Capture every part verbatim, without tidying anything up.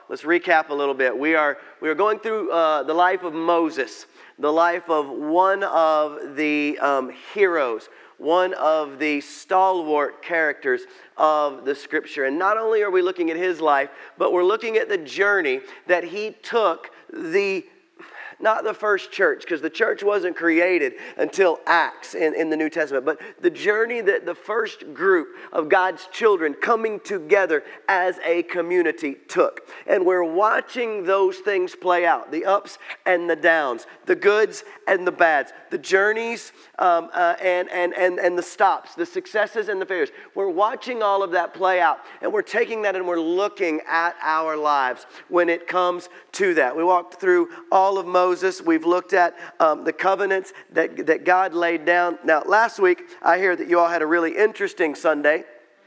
let's recap a little bit. We are, we are going through uh, the life of Moses, the life of one of the um, heroes, one of the stalwart characters of the Scripture. And not only are we looking at his life, but we're looking at the journey that he took the not the first church, because the church wasn't created until Acts in, in the New Testament, but the journey that the first group of God's children coming together as a community took. And we're watching those things play out, the ups and the downs, the goods and the bads, the journeys um, uh, and, and, and, and the stops, the successes and the failures. We're watching all of that play out, and we're taking that and we're looking at our lives when it comes to that. We walked through all of Moses. Moses. We've looked at um, the covenants that, that God laid down. Now, last week, I hear that you all had a really interesting Sunday.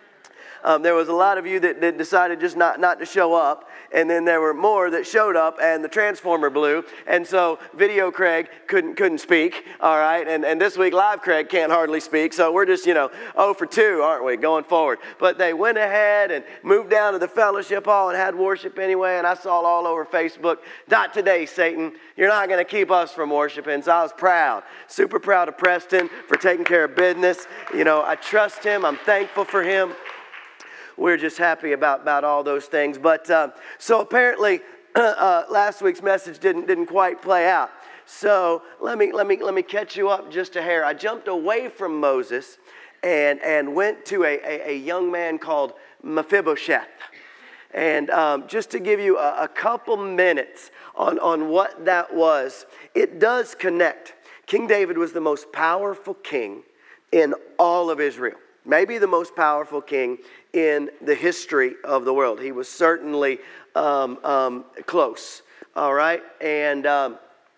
Um, there was a lot of you that, that decided just not, not to show up. And then there were more that showed up and the transformer blew. And so video Craig couldn't couldn't speak. All right. And, and this week live Craig can't hardly speak. So we're just, you know, oh for two, aren't we, going forward. But they went ahead and moved down to the fellowship hall and had worship anyway. And I saw it all over Facebook. Not today, Satan. You're not going to keep us from worshiping. So I was proud, super proud of Preston for taking care of business. You know, I trust him. I'm thankful for him. We're just happy about, about all those things. But uh, so apparently uh, last week's message didn't didn't quite play out. So let me let me let me catch you up just a hair. I jumped away from Moses and and went to a, a, a young man called Mephibosheth. And um, just to give you a, a couple minutes on, on what that was, it does connect. King David was the most powerful king in all of Israel. Maybe the most powerful king in the history of the world. He was certainly um, um, close, all right? And um,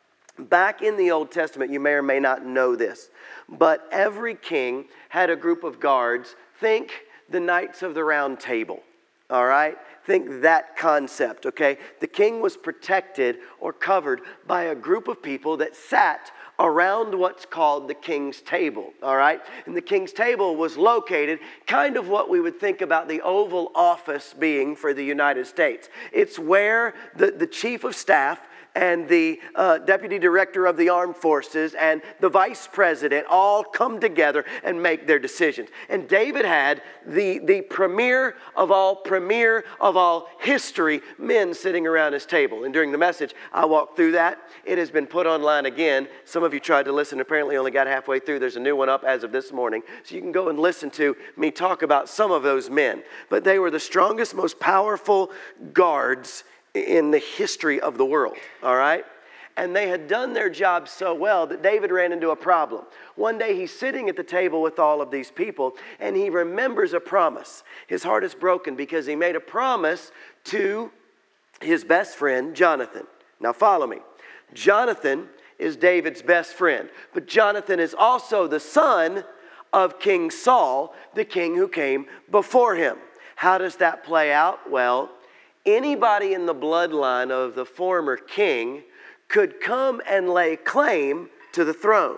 back in the Old Testament, you may or may not know this, but every king had a group of guards. Think the Knights of the Round Table, all right? Think that concept, okay? The king was protected or covered by a group of people that sat around what's called the king's table, all right? And the king's table was located kind of what we would think about the Oval Office being for the United States. It's where the, the chief of staff and the uh, deputy director of the armed forces and the vice president all come together and make their decisions. And David had the, the premier of all premier of all history men sitting around his table. And during the message, I walked through that. It has been put online again. Some of you tried to listen, apparently only got halfway through. There's a new one up as of this morning. So you can go and listen to me talk about some of those men. But they were the strongest, most powerful guards in the history of the world, all right? And they had done their job so well that David ran into a problem. One day he's sitting at the table with all of these people and he remembers a promise. His heart is broken because he made a promise to his best friend, Jonathan. Now follow me. Jonathan is David's best friend, but Jonathan is also the son of King Saul, the king who came before him. How does that play out? Well, anybody in the bloodline of the former king could come and lay claim to the throne.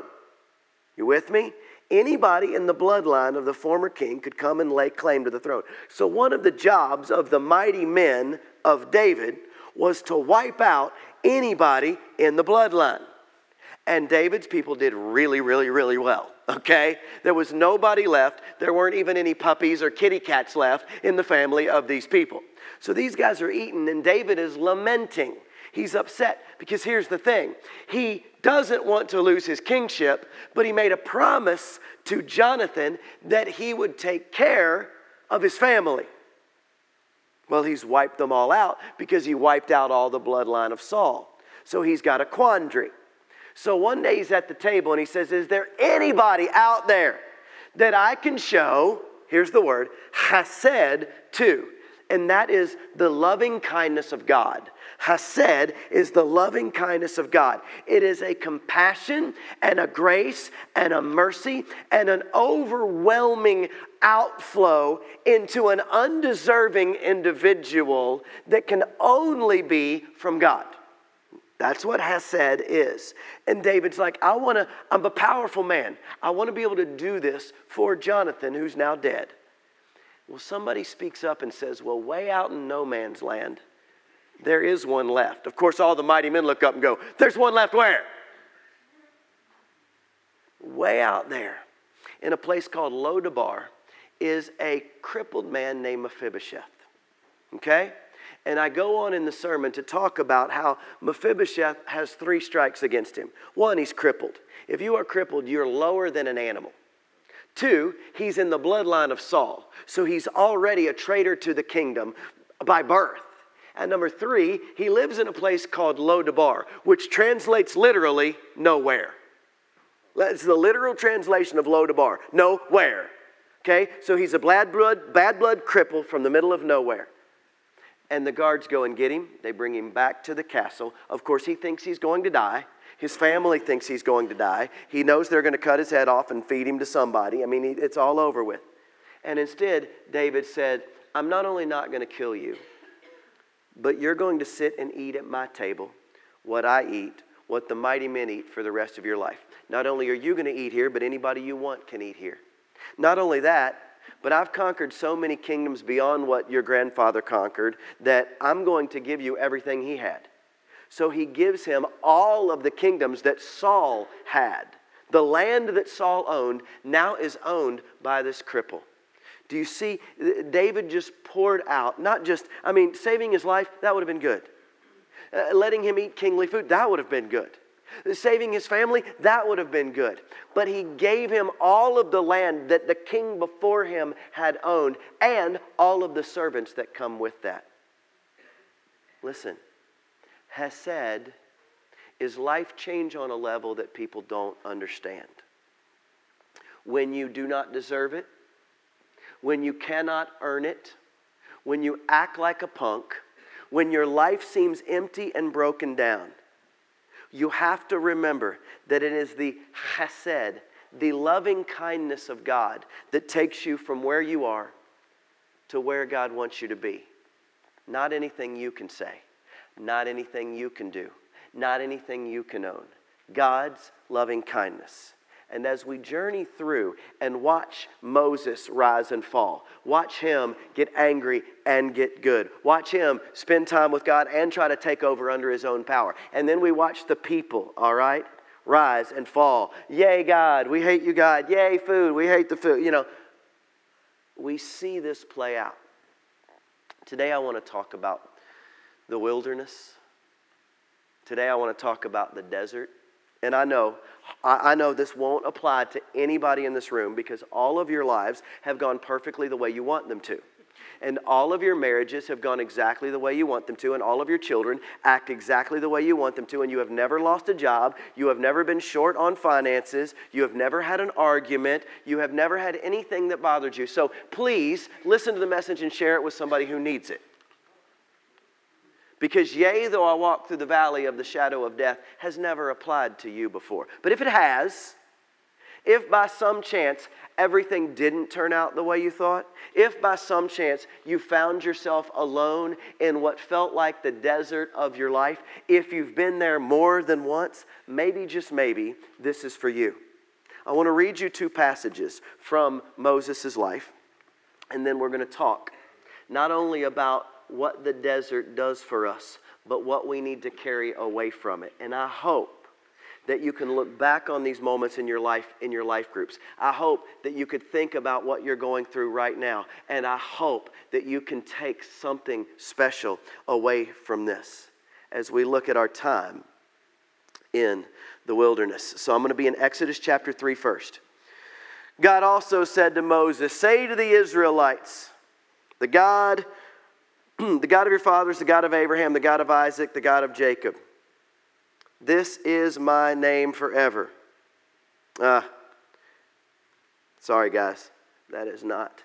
You with me? Anybody in the bloodline of the former king could come and lay claim to the throne. So one of the jobs of the mighty men of David was to wipe out anybody in the bloodline. And David's people did really, really, really well, okay? There was nobody left. There weren't even any puppies or kitty cats left in the family of these people. So these guys are eating, and David is lamenting. He's upset because here's the thing. He doesn't want to lose his kingship, but he made a promise to Jonathan that he would take care of his family. Well, he's wiped them all out because he wiped out all the bloodline of Saul. So he's got a quandary. So one day he's at the table and he says, is there anybody out there that I can show, here's the word, chesed to? And that is the loving kindness of God. Chesed is the loving kindness of God. It is a compassion and a grace and a mercy and an overwhelming outflow into an undeserving individual that can only be from God. That's what Chesed is. And David's like, I want to, I'm a powerful man. I want to be able to do this for Jonathan, who's now dead. Well, somebody speaks up and says, well, way out in no man's land, there is one left. Of course, all the mighty men look up and go, there's one left where? Way out there in a place called Lodabar is a crippled man named Mephibosheth. Okay? And I go on in the sermon to talk about how Mephibosheth has three strikes against him. One, he's crippled. If you are crippled, you're lower than an animal. Two, he's in the bloodline of Saul. So he's already a traitor to the kingdom by birth. And number three, he lives in a place called Lodabar, which translates literally nowhere. That's the literal translation of Lodabar, nowhere. Okay, so he's a bad blood, bad blood cripple from the middle of nowhere. And the guards go and get him. They bring him back to the castle. Of course, he thinks he's going to die. His family thinks he's going to die. He knows they're going to cut his head off and feed him to somebody. I mean, it's all over with. And instead, David said, I'm not only not going to kill you, but you're going to sit and eat at my table what I eat, what the mighty men eat for the rest of your life. Not only are you going to eat here, but anybody you want can eat here. Not only that, but I've conquered so many kingdoms beyond what your grandfather conquered that I'm going to give you everything he had. So he gives him all of the kingdoms that Saul had. The land that Saul owned now is owned by this cripple. Do you see? David just poured out, not just, I mean, saving his life, that would have been good. Uh, letting him eat kingly food, that would have been good. Saving his family, that would have been good. But he gave him all of the land that the king before him had owned and all of the servants that come with that. Listen, Hesed is life change on a level that people don't understand. When you do not deserve it, when you cannot earn it, when you act like a punk, when your life seems empty and broken down, you have to remember that it is the chesed, the loving kindness of God that takes you from where you are to where God wants you to be. Not anything you can say, not anything you can do, not anything you can own. God's loving kindness. And as we journey through and watch Moses rise and fall, watch him get angry and get good, watch him spend time with God and try to take over under his own power. And then we watch the people, all right, rise and fall. Yay, God, we hate you, God. Yay, food, we hate the food. You know, we see this play out. Today I want to talk about the wilderness. Today I want to talk about the desert. And I know, I know this won't apply to anybody in this room because all of your lives have gone perfectly the way you want them to. And all of your marriages have gone exactly the way you want them to. And all of your children act exactly the way you want them to. And you have never lost a job. You have never been short on finances. You have never had an argument. You have never had anything that bothered you. So please listen to the message and share it with somebody who needs it. Because yea, though I walk through the valley of the shadow of death has never applied to you before. But if it has, if by some chance everything didn't turn out the way you thought, if by some chance you found yourself alone in what felt like the desert of your life, if you've been there more than once, maybe, just maybe, this is for you. I want to read you two passages from Moses' life, and then we're going to talk not only about what the desert does for us, but what we need to carry away from it. And I hope that you can look back on these moments in your life, in your life groups. I hope that you could think about what you're going through right now. And I hope that you can take something special away from this as we look at our time in the wilderness. So I'm going to be in Exodus chapter three first. God also said to Moses, say to the Israelites, the God the God of your fathers, the God of Abraham, the God of Isaac, the God of Jacob. This is my name forever. Ah, sorry guys, that is not.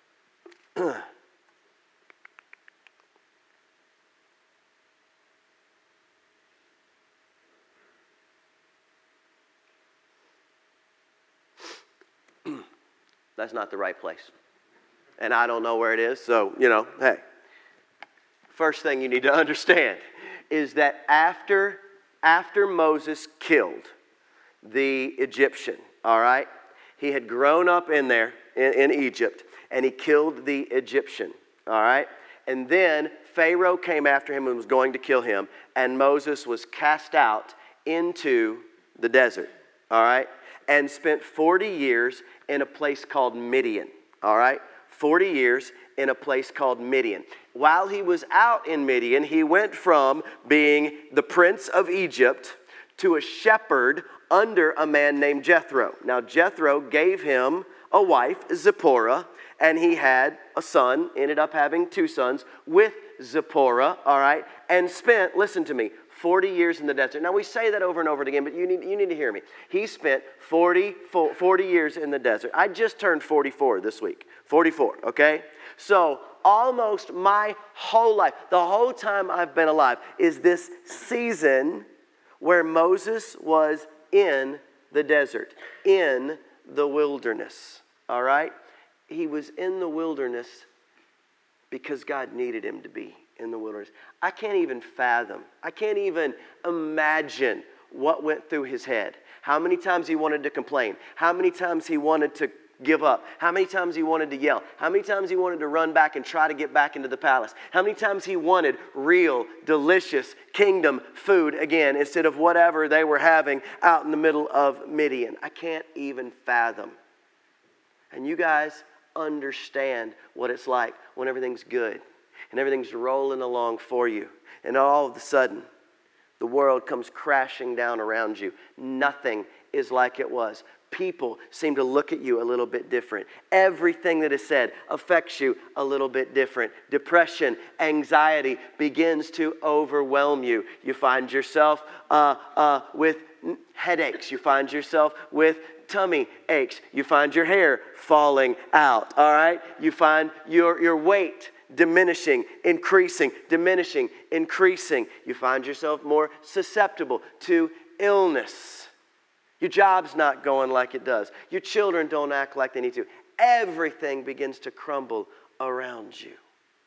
That's not the right place. And I don't know where it is, so, you know, hey. First thing you need to understand is that after, after Moses killed the Egyptian, all right, he had grown up in there in, in Egypt, and he killed the Egyptian, all right, and then Pharaoh came after him and was going to kill him, and Moses was cast out into the desert, all right, and spent forty years in a place called Midian, all right, forty years in a place called Midian. While he was out in Midian, he went from being the prince of Egypt to a shepherd under a man named Jethro. Now, Jethro gave him a wife, Zipporah, and he had a son, ended up having two sons with Zipporah, all right, and spent, listen to me, forty years in the desert. Now, we say that over and over again, but you need, you need to hear me. He spent forty, forty years in the desert. I just turned forty-four this week, forty-four, okay? So almost my whole life, the whole time I've been alive, is this season where Moses was in the desert, in the wilderness, all right? He was in the wilderness because God needed him to be in the wilderness. I can't even fathom, I can't even imagine what went through his head. How many times he wanted to complain, how many times he wanted to give up, how many times he wanted to yell, how many times he wanted to run back and try to get back into the palace, how many times he wanted real, delicious kingdom food again instead of whatever they were having out in the middle of Midian. I can't even fathom. And you guys understand what it's like when everything's good and everything's rolling along for you, and all of a sudden the world comes crashing down around you. Nothing is like it was. People seem to look at you a little bit different. Everything that is said affects you a little bit different. Depression, anxiety begins to overwhelm you. You find yourself uh, uh, with headaches. You find yourself with tummy aches. You find your hair falling out, all right? You find your, your weight diminishing, increasing, diminishing, increasing. You find yourself more susceptible to illness. Your job's not going like it does. Your children don't act like they need to. Everything begins to crumble around you.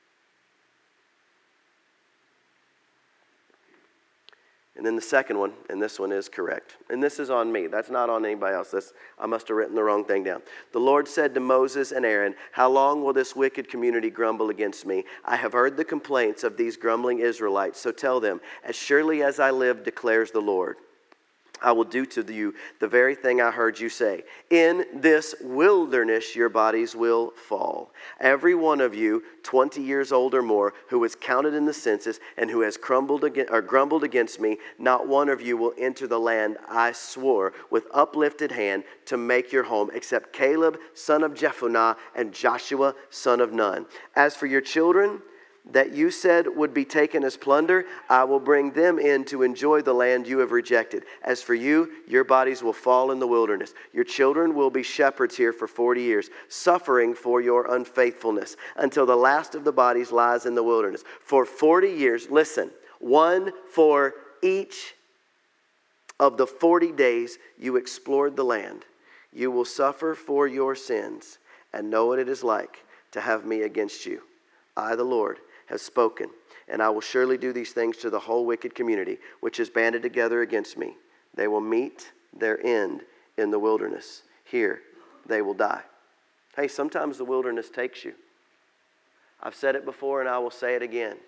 And then the second one, and this one is correct. And this is on me. That's not on anybody else. This, I must have written the wrong thing down. The Lord said to Moses and Aaron, "How long will this wicked community grumble against me? I have heard the complaints of these grumbling Israelites. So tell them, as surely as I live, declares the Lord, I will do to you the very thing I heard you say. In this wilderness your bodies will fall. Every one of you, twenty years old or more, who was counted in the census and who has crumbled against, or grumbled against me, not one of you will enter the land I swore with uplifted hand to make your home, except Caleb, son of Jephunneh, and Joshua, son of Nun. As for your children that you said would be taken as plunder, I will bring them in to enjoy the land you have rejected. As for you, your bodies will fall in the wilderness. Your children will be shepherds here for forty years, suffering for your unfaithfulness, until the last of the bodies lies in the wilderness. For forty years, listen, one for each of the forty days you explored the land. You will suffer for your sins and know what it is like to have me against you. I, the Lord, has spoken, and I will surely do these things to the whole wicked community, which is banded together against me. They will meet their end in the wilderness. Here they will die." Hey, sometimes the wilderness takes you. I've said it before, and I will say it again.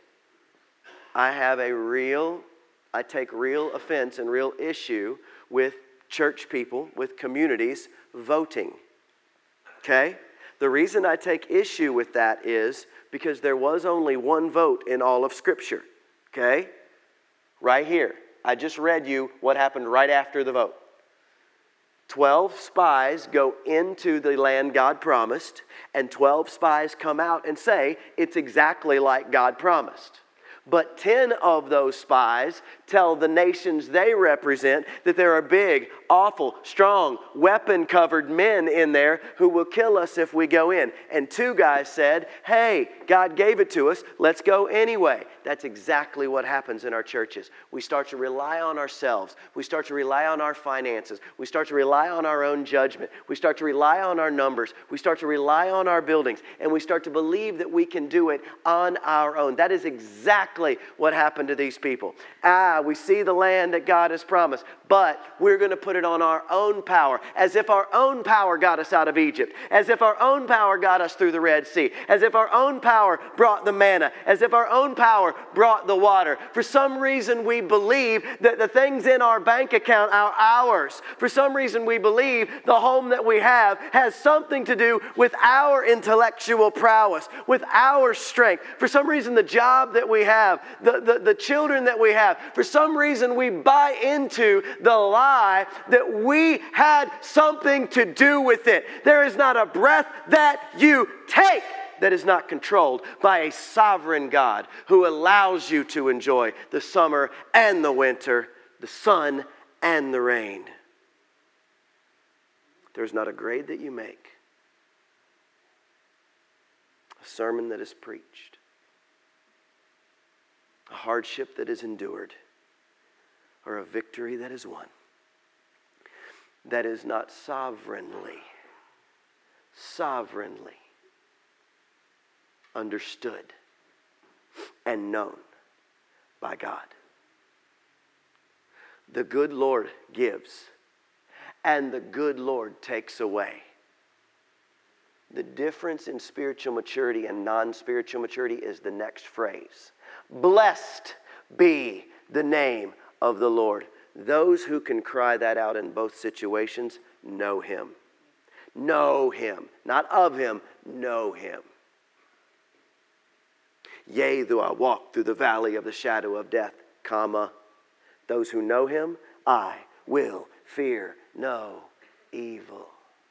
I have a real, I take real offense and real issue with church people, with communities voting. Okay? The reason I take issue with that is because there was only one vote in all of Scripture, okay? Right here. I just read you what happened right after the vote. Twelve spies go into the land God promised, and twelve spies come out and say it's exactly like God promised. But ten of those spies tell the nations they represent that there are big, awful, strong, weapon-covered men in there who will kill us if we go in. And two guys said, hey, God gave it to us, let's go anyway. that's exactly what happens in our churches. We start to rely on ourselves. We start to rely on our finances. We start to rely on our own judgment. We start to rely on our numbers. We start to rely on our buildings. And we start to believe that we can do it on our own. That is exactly what happened to these people. Ah, we see the land that God has promised, but we're going to put it on our own power, as if our own power got us out of Egypt, as if our own power got us through the Red Sea, as if our own power brought the manna, as if our own power brought the water. For some reason, we believe that the things in our bank account are ours. For some reason, we believe the home that we have has something to do with our intellectual prowess, with our strength. For some reason, the job that we have, the, the, the children that we have, for some reason, we buy into the lie that we had something to do with it. There is not a breath that you take that is not controlled by a sovereign God who allows you to enjoy the summer and the winter, the sun and the rain. There's not a grade that you make, a sermon that is preached, a hardship that is endured, or a victory that is won, that is not sovereignly, sovereignly understood and known by God. The good Lord gives, and the good Lord takes away. The difference in spiritual maturity and non-spiritual maturity is the next phrase. Blessed be the name of the Lord. Those who can cry that out in both situations know Him. Know Him. Not of Him, know Him. Yea, though I walk through the valley of the shadow of death, comma, those who know Him, I will fear no evil.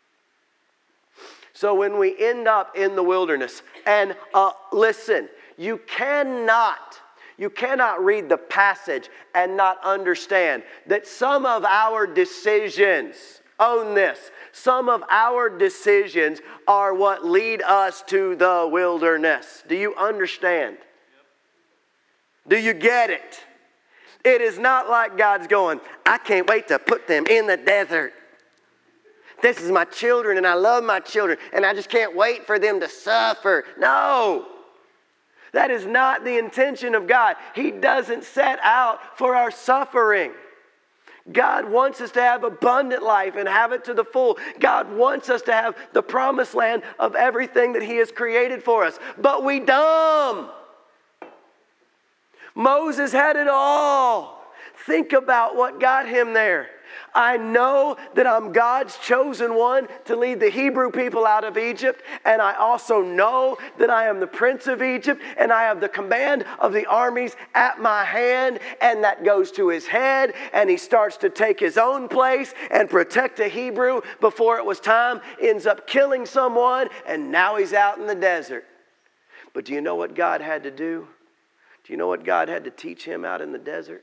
So when we end up in the wilderness, and uh, listen, you cannot, you cannot read the passage and not understand that some of our decisions, own this, some of our decisions are what lead us to the wilderness. Do you understand? Yep. Do you get it? It is not like God's going, I can't wait to put them in the desert. This is my children and I love my children and I just can't wait for them to suffer. No. That is not the intention of God. He doesn't set out for our suffering. God wants us to have abundant life and have it to the full. God wants us to have the promised land of everything that He has created for us. But we dumb. Moses had it all. Think about what got him there. I know that I'm God's chosen one to lead the Hebrew people out of Egypt. And I also know that I am the prince of Egypt. And I have the command of the armies at my hand. And that goes to his head. And he starts to take his own place and protect a Hebrew before it was time. Ends up killing someone. And now he's out in the desert. But do you know what God had to do? Do you know what God had to teach him out in the desert?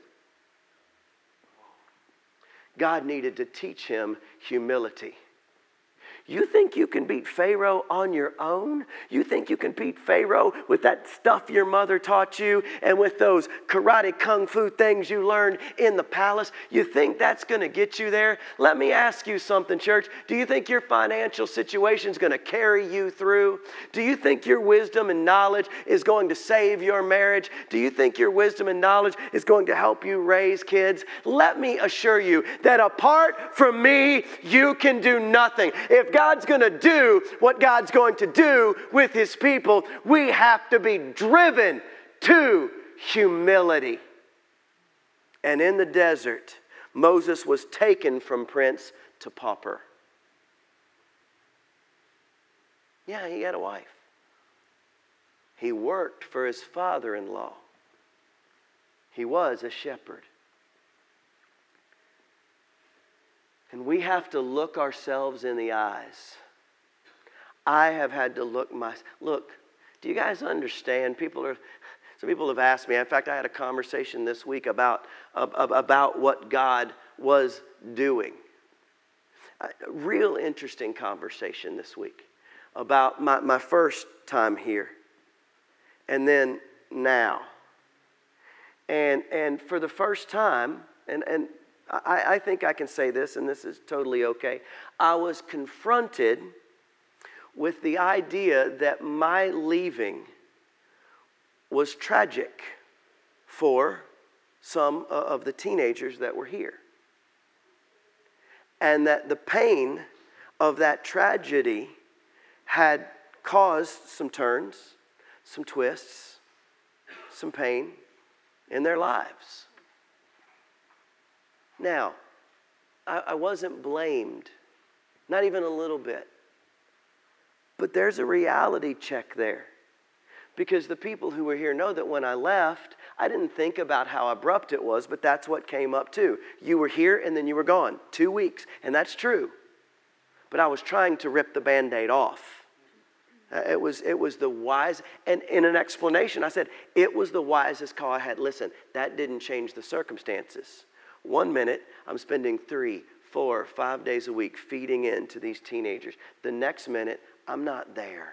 God needed to teach him humility. You think you can beat Pharaoh on your own? You think you can beat Pharaoh with that stuff your mother taught you and with those karate kung fu things you learned in the palace? You think that's going to get you there? Let me ask you something, church. Do you think your financial situation is going to carry you through? Do you think your wisdom and knowledge is going to save your marriage? Do you think your wisdom and knowledge is going to help you raise kids? Let me assure you that apart from me, you can do nothing. If God's going to do what God's going to do with His people, we have to be driven to humility. And in the desert, Moses was taken from prince to pauper. Yeah, he had a wife. He worked for his father-in-law. He was a shepherd. And we have to look ourselves in the eyes. I have had to look my look. Do you guys understand? People are. Some people have asked me. In fact, I had a conversation this week about uh, about what God was doing. A real interesting conversation this week about my, my first time here, and then now. And, and for the first time, and, and I, I think I can say this, and this is totally okay, I was confronted with the idea that my leaving was tragic for some of the teenagers that were here. And that the pain of that tragedy had caused some turns, some twists, some pain in their lives. Now, I, I wasn't blamed, not even a little bit. But there's a reality check there. Because the people who were here know that when I left, I didn't think about how abrupt it was, but that's what came up too. You were here and then you were gone. Two weeks. And that's true. But I was trying to rip the Band-Aid off. It was, it was the wise, and in an explanation, I said, it was the wisest call I had. Listen, that didn't change the circumstances. One minute, I'm spending three, four, five days a week feeding into these teenagers. The next minute, I'm not there.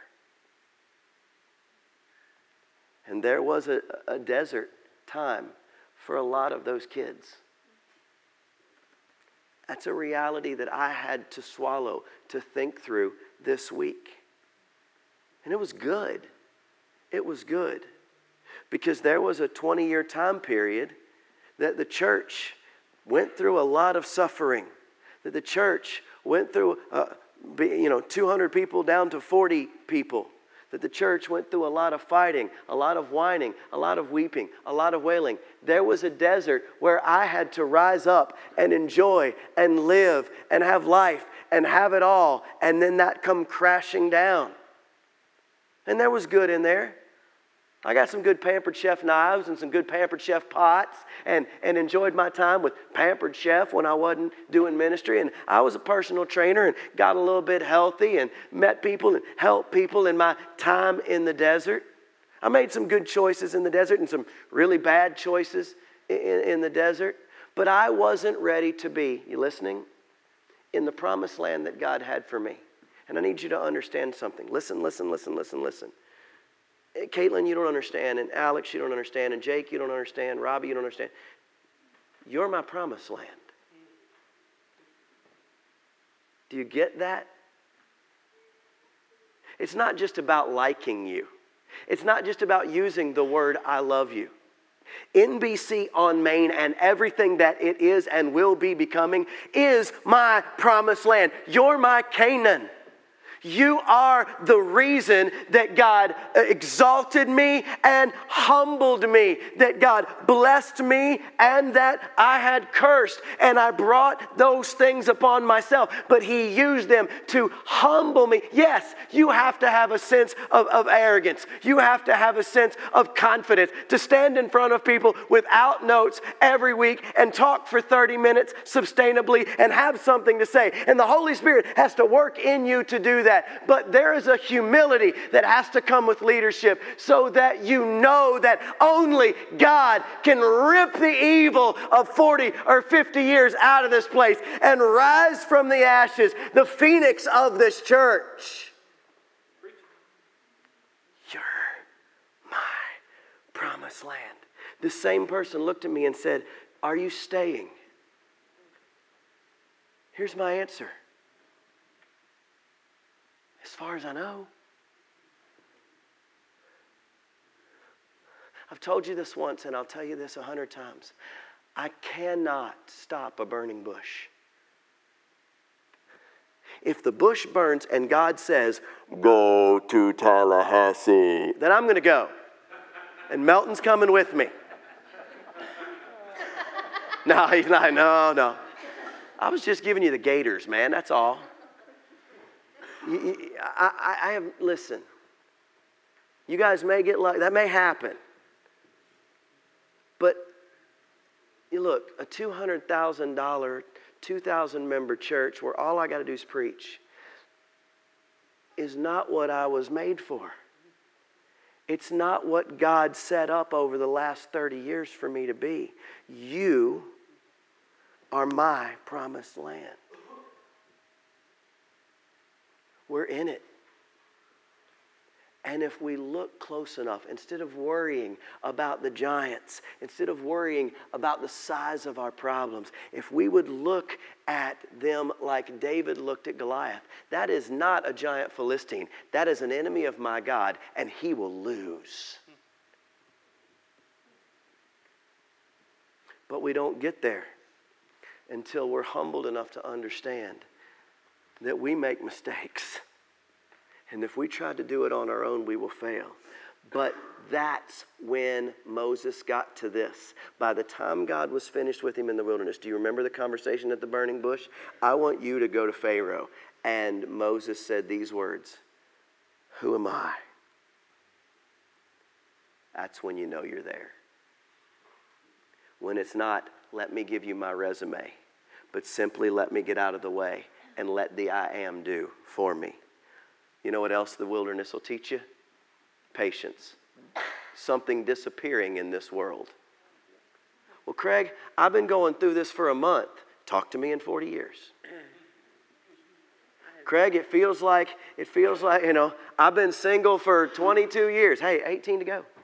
And there was a, a desert time for a lot of those kids. That's a reality that I had to swallow, to think through this week. And it was good. It was good. Because there was a twenty-year time period that the church went through a lot of suffering. That the church went through, uh, you know, two hundred people down to forty people. That the church went through a lot of fighting, a lot of whining, a lot of weeping, a lot of wailing. There was a desert where I had to rise up and enjoy and live and have life and have it all. And then that come crashing down. And there was good in there. I got some good Pampered Chef knives and some good Pampered Chef pots and, and enjoyed my time with Pampered Chef when I wasn't doing ministry. And I was a personal trainer and got a little bit healthy and met people and helped people in my time in the desert. I made some good choices in the desert and some really bad choices in, in the desert. But I wasn't ready to be, you listening, in the promised land that God had for me. And I need you to understand something. Listen, listen, listen, listen, listen. Caitlin, you don't understand. And Alex, you don't understand. And Jake, you don't understand. Robbie, you don't understand. You're my promised land. Do you get that? It's not just about liking you. It's not just about using the word I love you. N B C on Main and everything that it is and will be becoming is my promised land. You're my Canaan. You are the reason that God exalted me and humbled me, that God blessed me and that I had cursed. And I brought those things upon myself, but He used them to humble me. Yes, you have to have a sense of, of arrogance. You have to have a sense of confidence to stand in front of people without notes every week and talk for thirty minutes sustainably and have something to say. And the Holy Spirit has to work in you to do that. But there is a humility that has to come with leadership so that you know that only God can rip the evil of forty or fifty years out of this place and rise from the ashes, the phoenix of this church. You're my promised land. The same person looked at me and said, "Are you staying?" Here's my answer. As far as I know. I've told you this once and I'll tell you this a hundred times. I cannot stop a burning bush. If the bush burns and God says, "Go to Tallahassee," then I'm going to go. And Melton's coming with me. No, he's not. No, no. I was just giving you the gators, man. That's all. I, I, I have, listen, you guys may get lucky. That may happen. But you look, a two hundred thousand dollars, two thousand member church where all I got to do is preach is not what I was made for. It's not what God set up over the last thirty years for me to be. You are my promised land. We're in it. And if we look close enough, instead of worrying about the giants, instead of worrying about the size of our problems, if we would look at them like David looked at Goliath, that is not a giant Philistine. That is an enemy of my God, and he will lose. But we don't get there until we're humbled enough to understand that we make mistakes. And if we try to do it on our own, we will fail. But that's when Moses got to this. By the time God was finished with him in the wilderness, do you remember the conversation at the burning bush? I want you to go to Pharaoh. And Moses said these words, "Who am I?" That's when you know you're there. When it's not, "Let me give you my resume," but simply let me get out of the way and let the I am do for me. You know what else the wilderness will teach you? Patience. Something disappearing in this world. Well, Craig, I've been going through this for a month. Talk to me in forty years. Craig, it feels like, it feels like, you know, I've been single for twenty-two years. Hey, eighteen to go.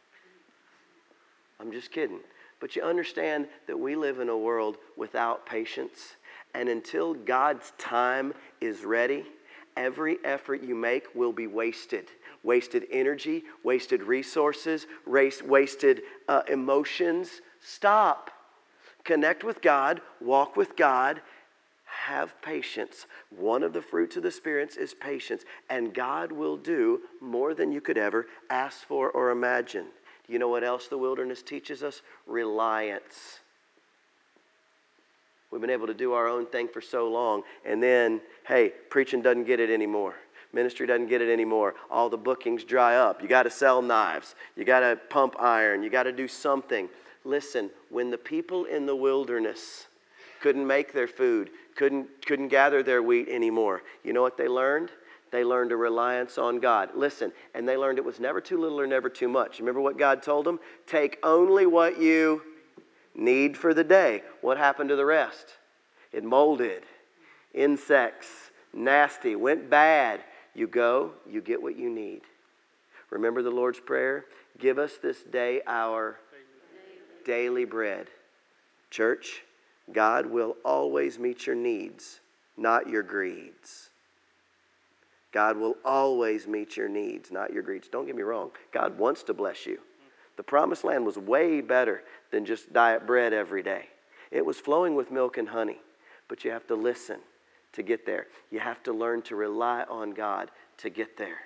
I'm just kidding. But you understand that we live in a world without patience. And until God's time is ready, every effort you make will be wasted. Wasted energy, wasted resources, race, wasted uh, emotions. Stop. Connect with God, walk with God, have patience. One of the fruits of the Spirit is patience. And God will do more than you could ever ask for or imagine. Do you know what else the wilderness teaches us? Reliance. We've been able to do our own thing for so long. And then, hey, preaching doesn't get it anymore. Ministry doesn't get it anymore. All the bookings dry up. You got to sell knives. You got to pump iron. You got to do something. Listen, when the people in the wilderness couldn't make their food, couldn't, couldn't gather their wheat anymore, you know what they learned? They learned a reliance on God. Listen, and they learned it was never too little or never too much. Remember what God told them? Take only what you need for the day. What happened to the rest? It molded. Insects. Nasty. Went bad. You go, you get what you need. Remember the Lord's Prayer? Give us this day our daily bread. Church, God will always meet your needs, not your greeds. God will always meet your needs, not your greeds. Don't get me wrong. God wants to bless you. The promised land was way better than just diet bread every day. It was flowing with milk and honey. But you have to listen to get there. You have to learn to rely on God to get there.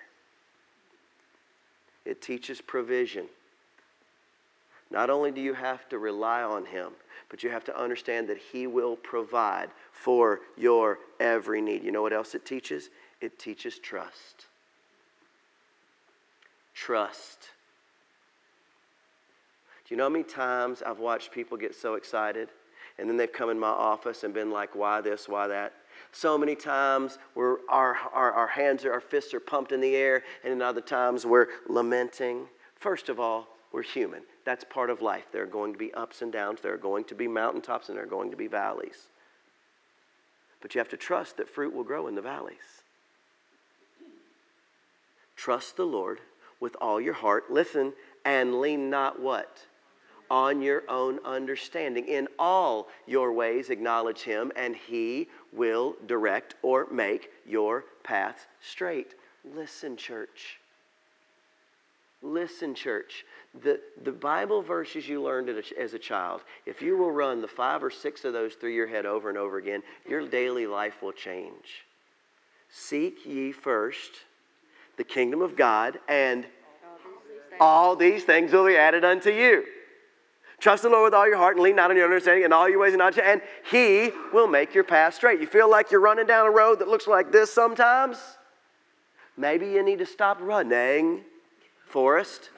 It teaches provision. Not only do you have to rely on Him, but you have to understand that He will provide for your every need. You know what else it teaches? It teaches trust. Trust. Do you know how many times I've watched people get so excited and then they've come in my office and been like, why this, why that? So many times where our, our, our hands, or our fists are pumped in the air, and then other times we're lamenting. First of all, we're human. That's part of life. There are going to be ups and downs. There are going to be mountaintops, and there are going to be valleys. But you have to trust that fruit will grow in the valleys. Trust the Lord with all your heart. Listen, and lean not what? On your own understanding. In all your ways acknowledge Him, and He will direct or make your paths straight. Listen, church. Listen, church. The, the Bible verses you learned as a child, if you will run the five or six of those through your head over and over again, your daily life will change. Seek ye first the kingdom of God, and all these things will be added unto you. Trust the Lord with all your heart and lean not on your understanding, in all your ways and not, and He will make your path straight. You feel like you're running down a road that looks like this sometimes? Maybe you need to stop running, Forrest.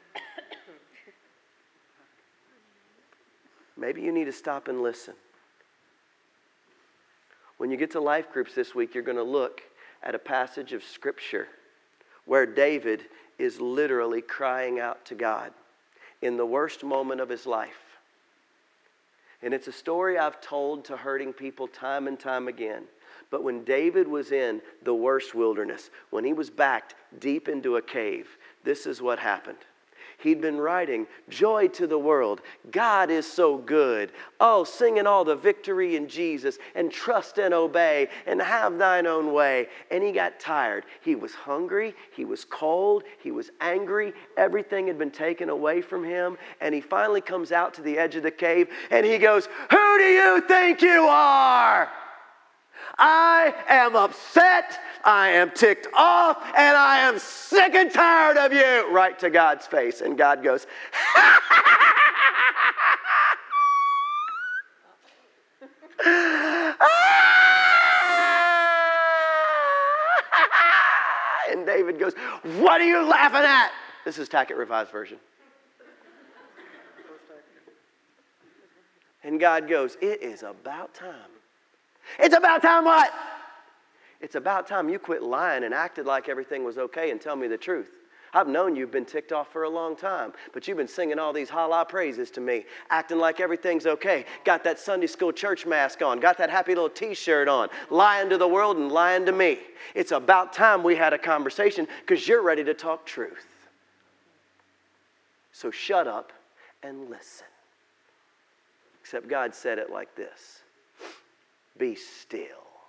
Maybe you need to stop and listen. When you get to life groups this week, you're going to look at a passage of Scripture where David is literally crying out to God in the worst moment of his life. And it's a story I've told to hurting people time and time again. But when David was in the worst wilderness, when he was backed deep into a cave, this is what happened. He'd been writing, joy to the world. God is so good. Oh, singing all the victory in Jesus and trust and obey and have thine own way. And he got tired. He was hungry. He was cold. He was angry. Everything had been taken away from him. And he finally comes out to the edge of the cave and he goes, who do you think you are? I am upset, I am ticked off, and I am sick and tired of you. Right to God's face. And God goes, and David goes, what are you laughing at? This is Tackett Revised Version. And God goes, it is about time. It's about time what? It's about time you quit lying and acted like everything was okay and tell me the truth. I've known you've been ticked off for a long time, but you've been singing all these holla praises to me, acting like everything's okay. Got that Sunday school church mask on, got that happy little t-shirt on, lying to the world and lying to me. It's about time we had a conversation because you're ready to talk truth. So shut up and listen. Except God said it like this. Be still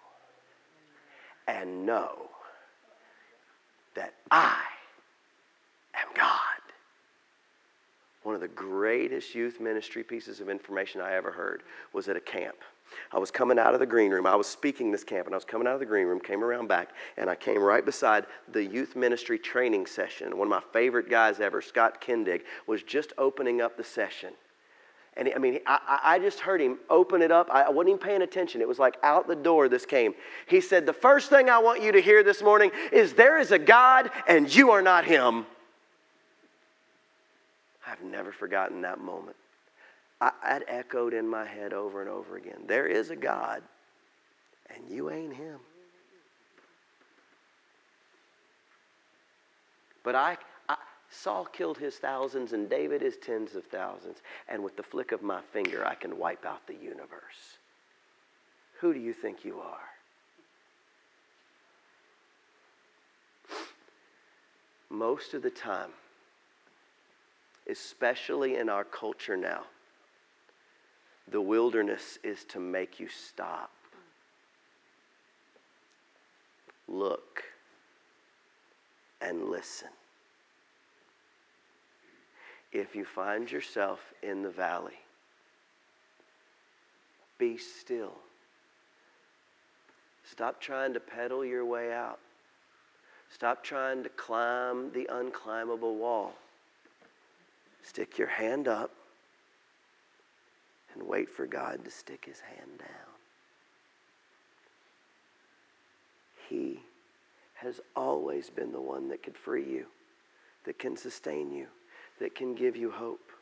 and know that I am God. One of the greatest youth ministry pieces of information I ever heard was at a camp. I was coming out of the green room. I was speaking this camp, and I was coming out of the green room, came around back, and I came right beside the youth ministry training session. One of my favorite guys ever, Scott Kindig, was just opening up the session. And I mean, I, I just heard him open it up. I wasn't even paying attention. It was like out the door this came. He said, the first thing I want you to hear this morning is there is a God and you are not him. I've never forgotten that moment. I, I'd echoed in my head over and over again. There is a God and you ain't him. But I... Saul killed his thousands and David his tens of thousands. And with the flick of my finger, I can wipe out the universe. Who do you think you are? Most of the time, especially in our culture now, the wilderness is to make you stop, look, and listen. If you find yourself in the valley, be still. Stop trying to pedal your way out. Stop trying to climb the unclimbable wall. Stick your hand up and wait for God to stick his hand down. He has always been the one that could free you, that can sustain you, that can give you hope.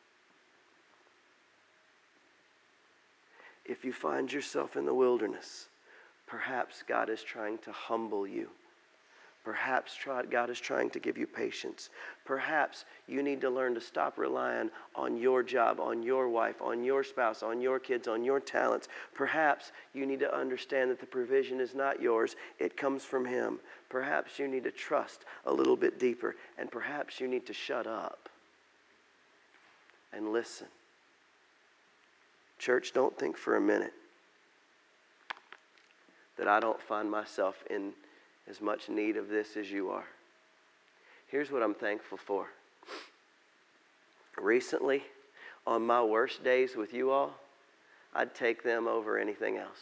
If you find yourself in the wilderness, perhaps God is trying to humble you. Perhaps God is trying to give you patience. Perhaps you need to learn to stop relying on your job, on your wife, on your spouse, on your kids, on your talents. Perhaps you need to understand that the provision is not yours. It comes from him. Perhaps you need to trust a little bit deeper. And perhaps you need to shut up and listen. Church, don't think for a minute that I don't find myself in as much need of this as you are. Here's what I'm thankful for. Recently, on my worst days with you all, I'd take them over anything else.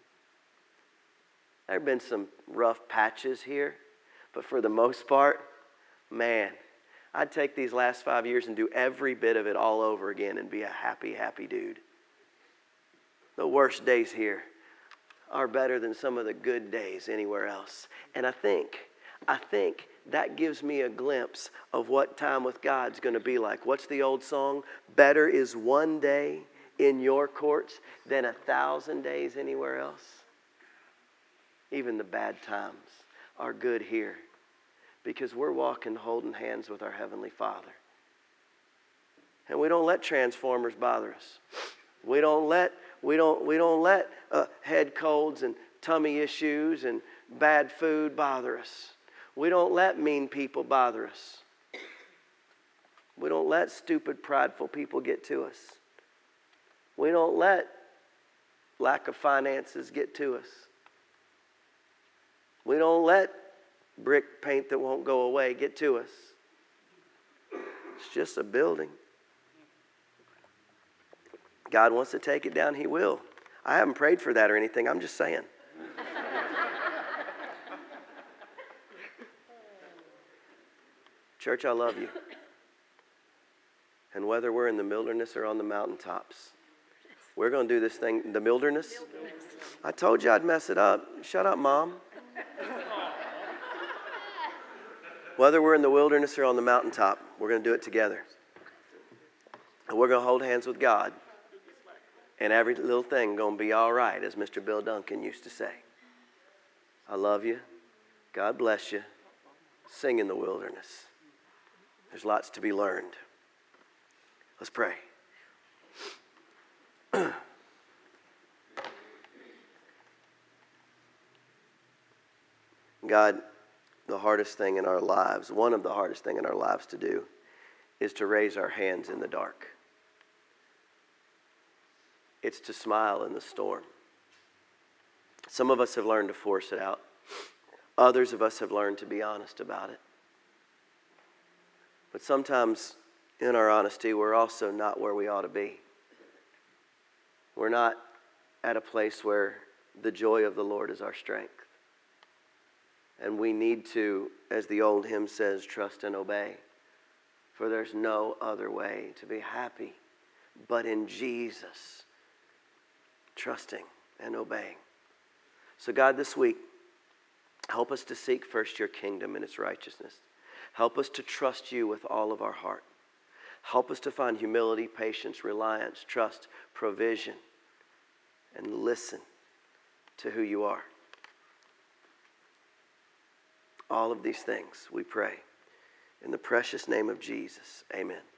There have been some rough patches here, but for the most part, man, I'd take these last five years and do every bit of it all over again and be a happy, happy dude. The worst days here are better than some of the good days anywhere else. And I think, I think that gives me a glimpse of what time with God's going to be like. What's the old song? Better is one day in your courts than a thousand days anywhere else. Even the bad times are good here, because we're walking holding hands with our Heavenly Father. And we don't let transformers bother us. We don't let we don't we don't let uh, head colds and tummy issues and bad food bother us. We don't let mean people bother us. We don't let stupid, prideful people get to us. We don't let lack of finances get to us. We don't let brick paint that won't go away get to us. It's just a building. God wants to take it down, He will. I haven't prayed for that or anything. I'm just saying. Church, I love you. And whether we're in the wilderness or on the mountaintops, we're going to do this thing. The wilderness? I told you I'd mess it up. Shut up, Mom. Whether we're in the wilderness or on the mountaintop, we're going to do it together. And we're going to hold hands with God. And every little thing going to be all right, as Mister Bill Duncan used to say. I love you. God bless you. Sing in the wilderness. There's lots to be learned. Let's pray. God, the hardest thing in our lives, one of the hardest things in our lives to do, is to raise our hands in the dark. It's to smile in the storm. Some of us have learned to force it out. Others of us have learned to be honest about it. But sometimes in our honesty, we're also not where we ought to be. We're not at a place where the joy of the Lord is our strength. And we need to, as the old hymn says, trust and obey. For there's no other way to be happy but in Jesus, trusting and obeying. So God, this week, help us to seek first your kingdom and its righteousness. Help us to trust you with all of our heart. Help us to find humility, patience, reliance, trust, provision, and listen to who you are. All of these things we pray in the precious name of Jesus. Amen.